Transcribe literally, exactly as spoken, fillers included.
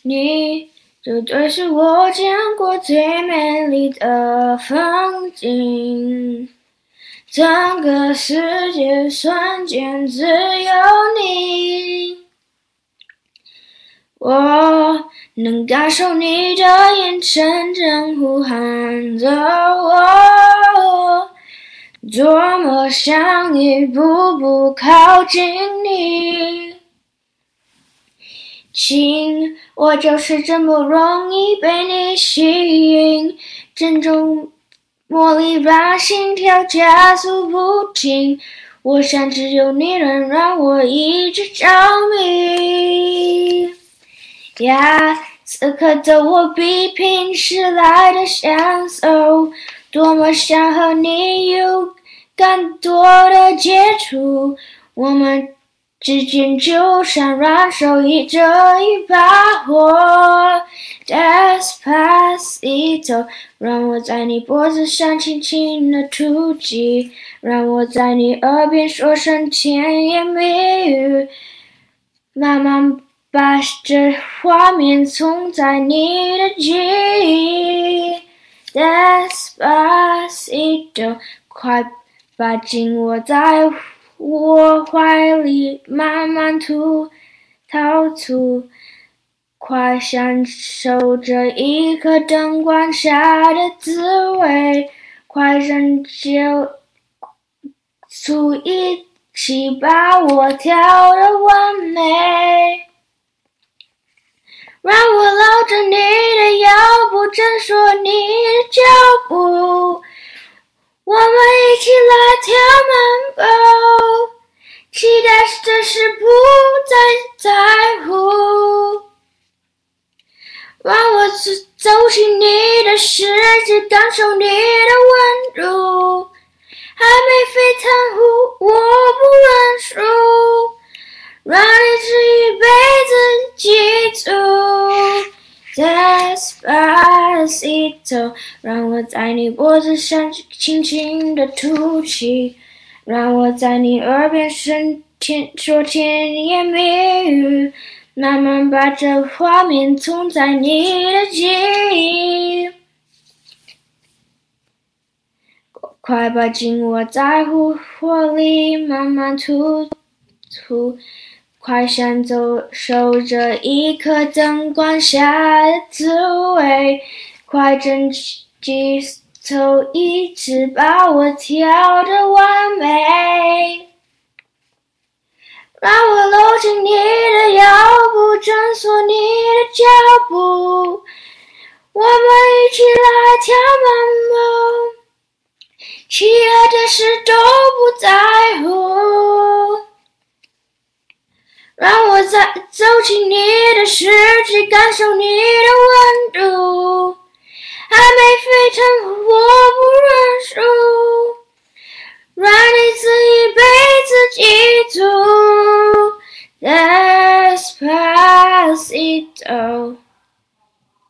你绝对是我见过最美丽的风景，整个世界瞬间只有你。我能感受你的眼神正呼喊着我，多么想一步步靠近你。亲，我就是这么容易被你吸引，这种魔力让心跳加速不停，我想只有你能让我一直着迷。呀，此刻的我比平时来的享受，多么想和你有更多的接触，我们之间就像燃烧着一把火。Despacito， 让我在你脖子上轻轻的吐气，让我在你耳边说声甜言蜜语，慢慢把这画面存在你的记忆。Despacito， 快把紧握在我怀里，慢慢吐逃出，快享受这一刻灯光下的滋味，快让就促一起把我调得完美，让我搂着你的腰部，诊所你的脚步，我们一起来跳慢步，期待的是不再在乎，让我走进你的世界，感受你的温度，还没沸腾乎我不认输，让你这一辈子记住。Despacito， 让我在你脖子上轻轻的吐气，让我在你耳边说甜说甜言蜜语，慢慢把这画面存在你的记忆，快把紧握在火里，慢慢吐吐，快享受这一刻灯光下的滋味，快整几头一直把我调得完美，让我搂紧你的腰部，诊所你的脚步，我们一起来跳慢步，其他的事都不在乎，让我再走进你的世界，感受你的温度，还没沸腾我不认输，让你这一辈子记住。Despacito。